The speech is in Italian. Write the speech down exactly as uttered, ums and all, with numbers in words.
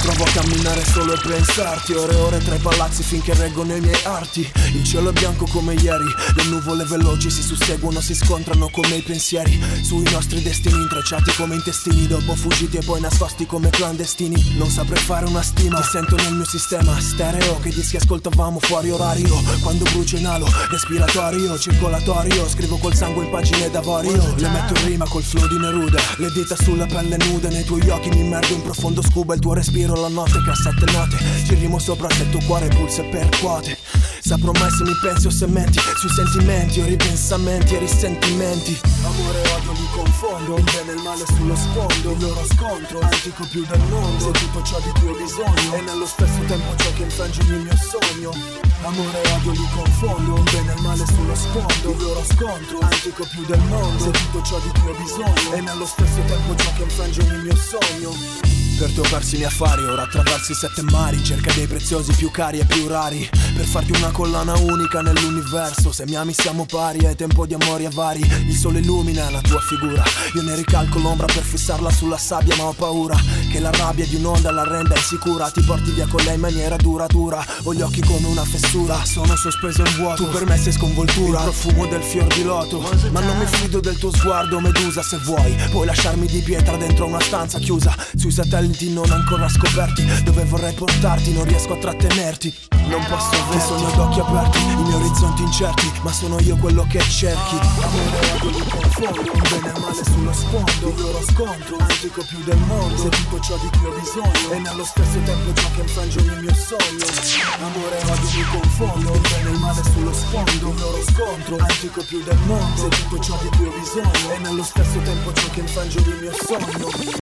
Provo a camminare solo e pensarti, ore e ore tra i palazzi finché reggono i miei arti. Il cielo è bianco come ieri, le nuvole veloci si susseguono, si scontrano come i pensieri sui nostri destini, intrecciati come intestini, dopo fuggiti e poi nascosti come clandestini. Non saprei fare una stima, ti sento nel mio sistema stereo, che dischi ascoltavamo fuori orario. Quando brucio inalo, respiratorio, circolatorio, scrivo col sangue in pagine d'avorio. Le metto in rima col flow di Neruda, le dita sulla pelle nuda, nei tuoi occhi mi immergo in profondo scuba. Il tuo respiro la notte, cassette note, ci rimo sopra se il tuo cuore pulsa e percuote. Saprò mai se mi pensi o se menti sui sentimenti o ripensamenti e risentimenti. Amore e odio li confondo, il bene e il male sullo sfondo, il loro scontro, antico più del mondo. Se tutto ciò di cui ho bisogno e nello stesso tempo ciò che infrange il mio sogno. Amore e odio li confondo, il bene e il male sullo sfondo, il loro scontro, antico più del mondo. Se tutto ciò di cui ho bisogno e nello stesso tempo ciò che infrange il mio sogno. Per toccarsi gli affari, ora attraversi i sette mari, cerca dei preziosi più cari e più rari, per farti una collana unica nell'universo. Se mi ami siamo pari, è tempo di amori avari. Il sole illumina la tua figura, io ne ricalco l'ombra per fissarla sulla sabbia, ma ho paura che la rabbia di un'onda la renda insicura. Ti porti via con lei in maniera duratura, ho gli occhi come una fessura, sono sospeso in vuoto, tu per me sei sconvoltura, il profumo del fior di loto. Ma non mi fido del tuo sguardo, Medusa, se vuoi puoi lasciarmi di pietra dentro una stanza chiusa, sui satelliti non ancora scoperti, dove vorrei portarti, non riesco a trattenerti. Non posso aver sogno d'occhi aperti, i miei orizzonti incerti, ma sono io quello che cerchi. Amore e odio li confondo, un bene e male sullo sfondo, il loro scontro, antico più del mondo. Se tutto ciò di cui ho bisogno e nello stesso tempo ciò che infrange ogni mio sogno. Amore e odio li confondo, un bene e il male sullo sfondo, il loro scontro, antico più del mondo. Se tutto ciò di cui ho bisogno e nello stesso tempo ciò che infrange ogni mio sogno.